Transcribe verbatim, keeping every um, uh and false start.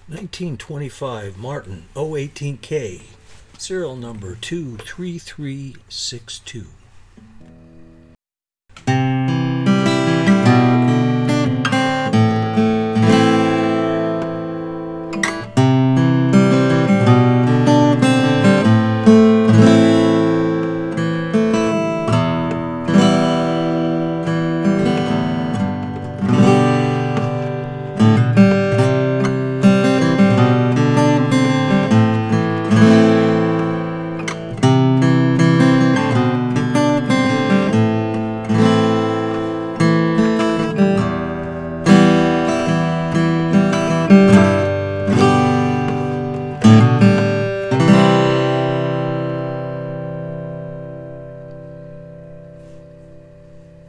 nineteen twenty-five Martin O eighteen K, serial number two three three six two.